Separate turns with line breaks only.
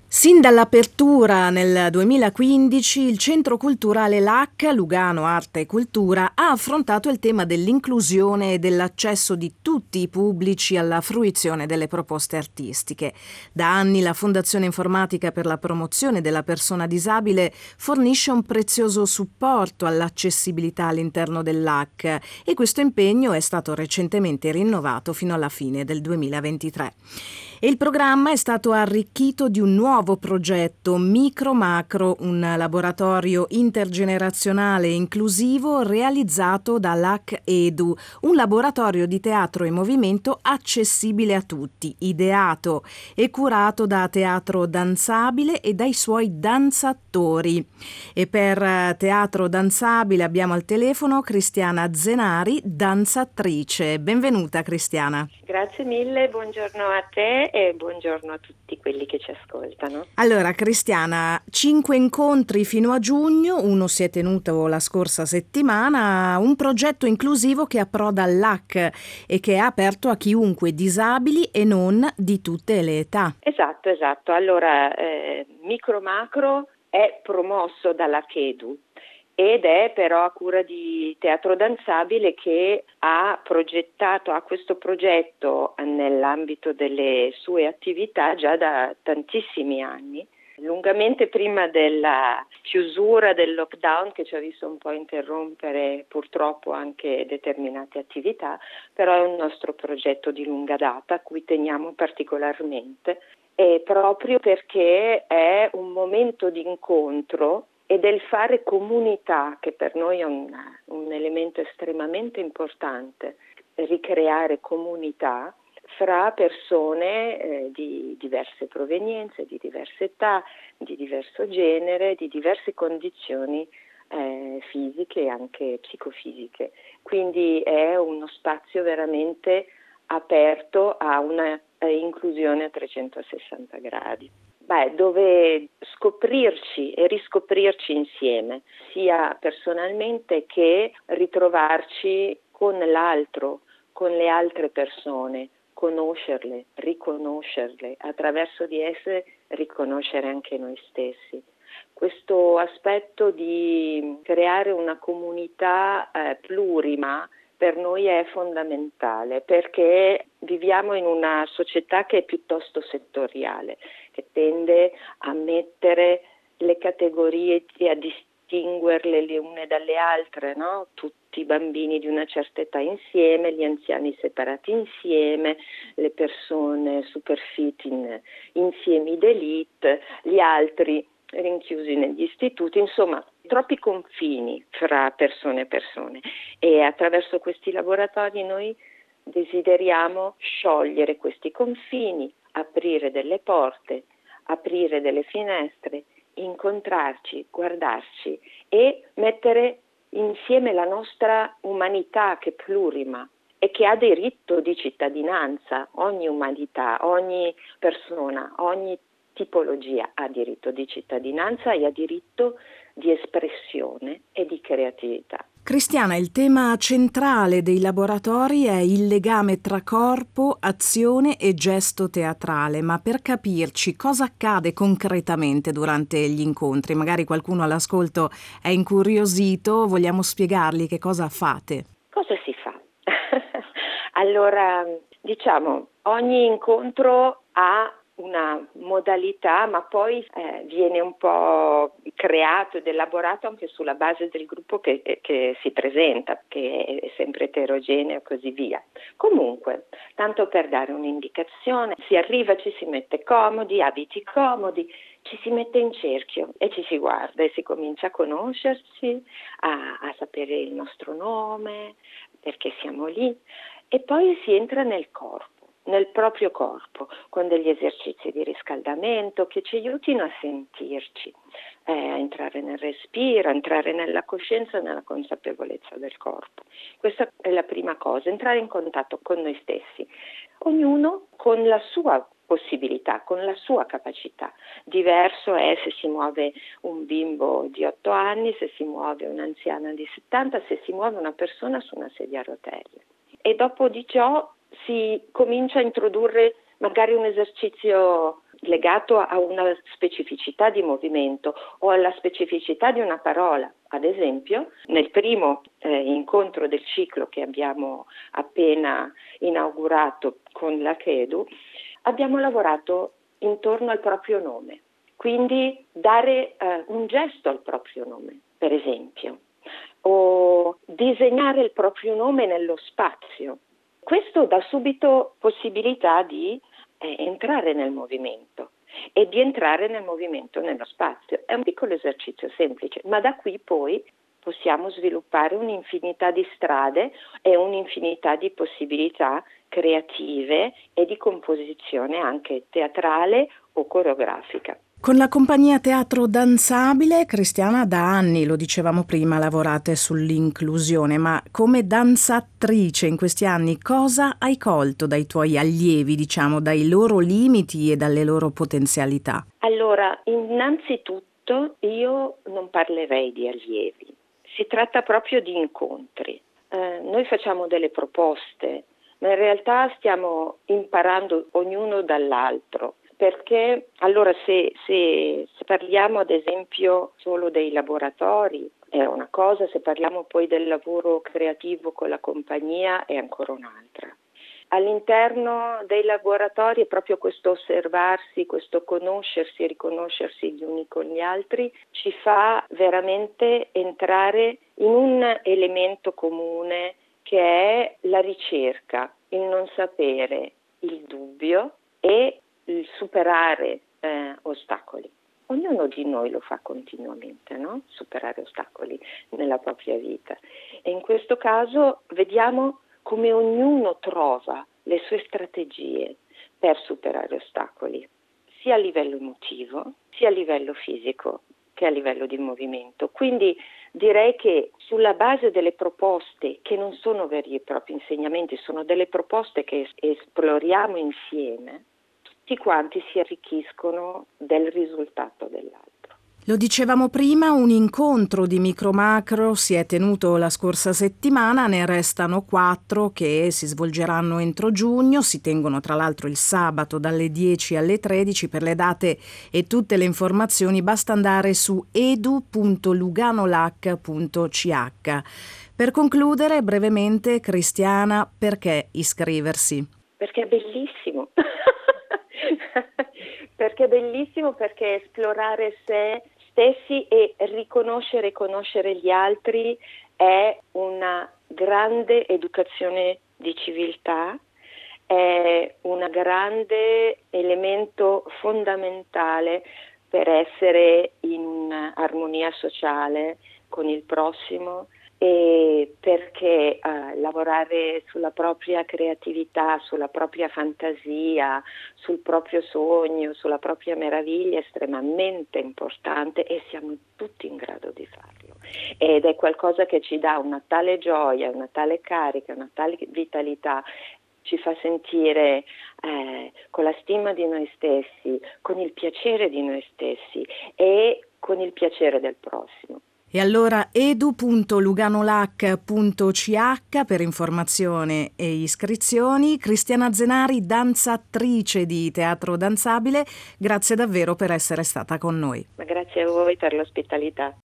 Sin dall'apertura nel 2015, il Centro Culturale LAC, Lugano Arte e Cultura, ha affrontato il tema dell'inclusione e dell'accesso di tutti i pubblici alla fruizione delle proposte artistiche. Da anni la Fondazione Informatica per la Promozione della Persona Disabile fornisce un prezioso supporto all'accessibilità all'interno del LAC e questo impegno è stato recentemente rinnovato fino alla fine del 2023. E il programma è stato arricchito di un nuovo progetto Micro Macro, un laboratorio intergenerazionale e inclusivo realizzato da LAC Edu, un laboratorio di teatro e movimento accessibile a tutti, ideato e curato da Teatro Danzabile e dai suoi danzatori. E per Teatro Danzabile abbiamo al telefono Cristiana Zenari, danzatrice. Benvenuta Cristiana.
Grazie mille, buongiorno a te e buongiorno a tutti quelli che ci ascoltano.
Allora Cristiana, 5 incontri fino a giugno, uno si è tenuto la scorsa settimana, un progetto inclusivo che approda al LAC e che è aperto a chiunque, disabili e non, di tutte le età.
Esatto. Allora, Micro Macro è promosso dalla CHEDU ed è però a cura di Teatro Danzabile, che ha questo progetto nell'ambito delle sue attività già da tantissimi anni, lungamente prima della chiusura del lockdown che ci ha visto un po' interrompere purtroppo anche determinate attività, però è un nostro progetto di lunga data a cui teniamo particolarmente, e proprio perché è un momento di incontro e del fare comunità, che per noi è un elemento estremamente importante, ricreare comunità fra persone di diverse provenienze, di diverse età, di diverso genere, di diverse condizioni fisiche e anche psicofisiche. Quindi è uno spazio veramente aperto a una inclusione a 360 gradi. Dove scoprirci e riscoprirci insieme, sia personalmente che ritrovarci con l'altro, con le altre persone, conoscerle, riconoscerle, attraverso di esse riconoscere anche noi stessi. Questo aspetto di creare una comunità plurima per noi è fondamentale, perché viviamo in una società che è piuttosto settoriale, che tende a mettere le categorie e a distinguerle le une dalle altre, no? Tutti i bambini di una certa età insieme, gli anziani separati insieme, le persone super fit in insiemi d'élite, gli altri rinchiusi negli istituti, insomma troppi confini fra persone e persone, e attraverso questi laboratori noi desideriamo sciogliere questi confini, aprire delle porte, aprire delle finestre, incontrarci, guardarci e mettere insieme la nostra umanità che è plurima e che ha diritto di cittadinanza. Ogni umanità, ogni persona, ogni tipologia ha diritto di cittadinanza e ha diritto di espressione e di creatività.
Cristiana, il tema centrale dei laboratori è il legame tra corpo, azione e gesto teatrale, ma per capirci cosa accade concretamente durante gli incontri? Magari qualcuno all'ascolto è incuriosito, vogliamo spiegargli che cosa fate?
Cosa si fa? Allora, ogni incontro ha una modalità, ma poi viene un po' creato ed elaborato anche sulla base del gruppo che si presenta, che è sempre eterogeneo e così via. Comunque, tanto per dare un'indicazione, si arriva, ci si mette comodi, abiti comodi, ci si mette in cerchio e ci si guarda e si comincia a conoscerci, a sapere il nostro nome, perché siamo lì, e poi si entra nel corpo, nel proprio corpo, con degli esercizi di riscaldamento che ci aiutino a sentirci, a entrare nel respiro, a entrare nella coscienza e nella consapevolezza del corpo. Questa è la prima cosa, entrare in contatto con noi stessi, ognuno con la sua possibilità, con la sua capacità. Diverso è se si muove un bimbo di 8 anni, se si muove un'anziana di 70, se si muove una persona su una sedia a rotelle. E dopo di ciò si comincia a introdurre magari un esercizio legato a una specificità di movimento o alla specificità di una parola. Ad esempio, nel primo incontro del ciclo che abbiamo appena inaugurato con la CEDU, abbiamo lavorato intorno al proprio nome, quindi dare un gesto al proprio nome, per esempio, o disegnare il proprio nome nello spazio. Questo dà subito possibilità di entrare nel movimento e di entrare nel movimento nello spazio. È un piccolo esercizio semplice, ma da qui poi possiamo sviluppare un'infinità di strade e un'infinità di possibilità creative e di composizione anche teatrale o coreografica.
Con la compagnia Teatro Danzabile, Cristiana, da anni, lo dicevamo prima, lavorate sull'inclusione, ma come danzatrice in questi anni cosa hai colto dai tuoi allievi, diciamo, dai loro limiti e dalle loro potenzialità?
Allora, innanzitutto io non parlerei di allievi, si tratta proprio di incontri. Noi facciamo delle proposte, ma in realtà stiamo imparando ognuno dall'altro. Perché allora se parliamo ad esempio solo dei laboratori è una cosa, se parliamo poi del lavoro creativo con la compagnia è ancora un'altra. All'interno dei laboratori è proprio questo osservarsi, questo conoscersi e riconoscersi gli uni con gli altri ci fa veramente entrare in un elemento comune che è la ricerca, il non sapere, il dubbio e il superare ostacoli. Ognuno di noi lo fa continuamente, no? Superare ostacoli nella propria vita. E in questo caso vediamo come ognuno trova le sue strategie per superare ostacoli, sia a livello emotivo, sia a livello fisico che a livello di movimento. Quindi direi che sulla base delle proposte, che non sono veri e propri insegnamenti, sono delle proposte che esploriamo insieme, tutti quanti si arricchiscono del risultato dell'altro.
Lo dicevamo prima, un incontro di micro-macro si è tenuto la scorsa settimana, ne restano 4 che si svolgeranno entro giugno, si tengono tra l'altro il sabato dalle 10 alle 13. Per le date e tutte le informazioni basta andare su edu.luganolac.ch. Per concludere brevemente, Cristiana, perché iscriversi?
Perché è bellissimo. Perché è bellissimo, perché esplorare sé stessi e riconoscere e conoscere gli altri è una grande educazione di civiltà, è un grande elemento fondamentale per essere in armonia sociale con il prossimo e perché lavorare sulla propria creatività, sulla propria fantasia, sul proprio sogno, sulla propria meraviglia è estremamente importante e siamo tutti in grado di farlo. Ed è qualcosa che ci dà una tale gioia, una tale carica, una tale vitalità, ci fa sentire con la stima di noi stessi, con il piacere di noi stessi e con il piacere del prossimo.
E allora edu.luganolac.ch per informazione e iscrizioni. Cristiana Zenari, danzatrice di Teatro Danzabile, grazie davvero per essere stata con noi.
Ma grazie a voi per l'ospitalità.